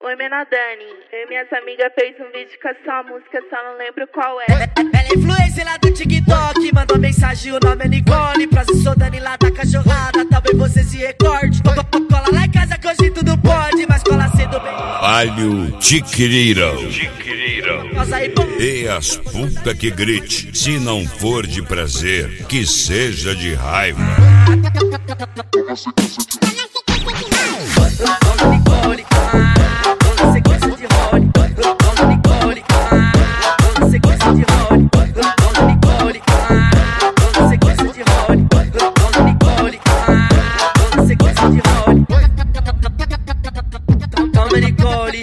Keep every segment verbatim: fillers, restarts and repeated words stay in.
Oi, menina Dani, eu e minhas amigas fez um vídeo com a sua música, só não lembro qual é. Ela é influencer lá do TikTok, mandou mensagem, o nome é Nicole. Pra se sou Dani lá da cachorrada, talvez você se recorde. Cola lá em casa que hoje tudo pode, mas cola cedo bem. Alho Tiquiriro Tiquiriro. E as puta que grite, se não for de prazer, que seja de raiva. Dona Nicole, dona sequência de role. Dona Nicole, dona sequência de role. Dona Nicole, dona sequência de role. Dona Nicole, dona sequência de role. Toma Nicole,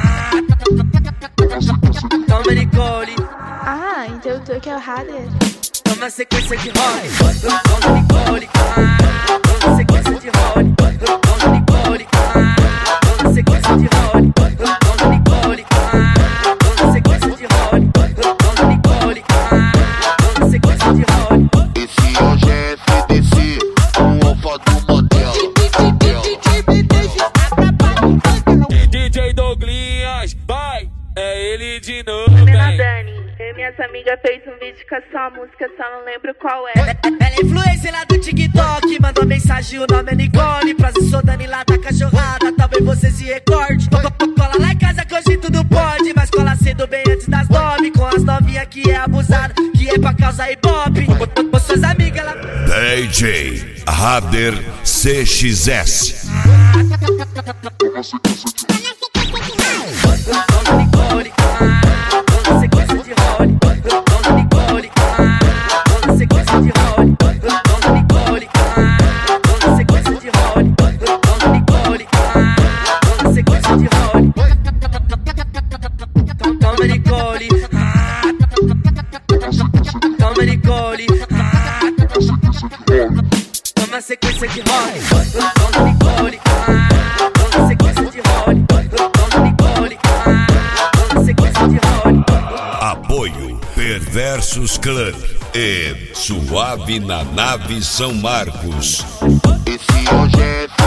toma Nicole. Ah, então tu que é o Hader. Toma sequência de role. Dona Nicole, dona sequência de role. Dona Nicole, dona sequência de role. Dona Nicole, dona sequência de role. Dona Nicole, dona sequência de role. Esse hoje é F D C, o alfa do modelo. D J Douglas, vai, é ele de novo, Menina vem. Dani, eu e minhas amigas fez um vídeo com a sua música, só não lembro qual é. Ela é influencer lá do TikTok, mandou mensagem, o nome é Nicole. Pra se sou Dani lá da cachorrada, talvez você se recorde. Cola lá em casa que hoje tudo pode, mas cola cedo bem antes das nove. Com as novinhas que é abusado, que é pra causar ibope. Com suas amigas lá. D J Hader C X S. Dona Nicole, dona sequência de role. Dona Nicole, dona sequência de role. Dona Nicole, dona sequência de role. Dona Nicole, dona sequência de role. Toma Nicole, toma Nicole, toma sequência de role. Dona Nicole, dona sequência de role. Dona Nicole, dona sequência de role. Apoio Perversos Club e Suave na Nave São Marcos. Esse hoje é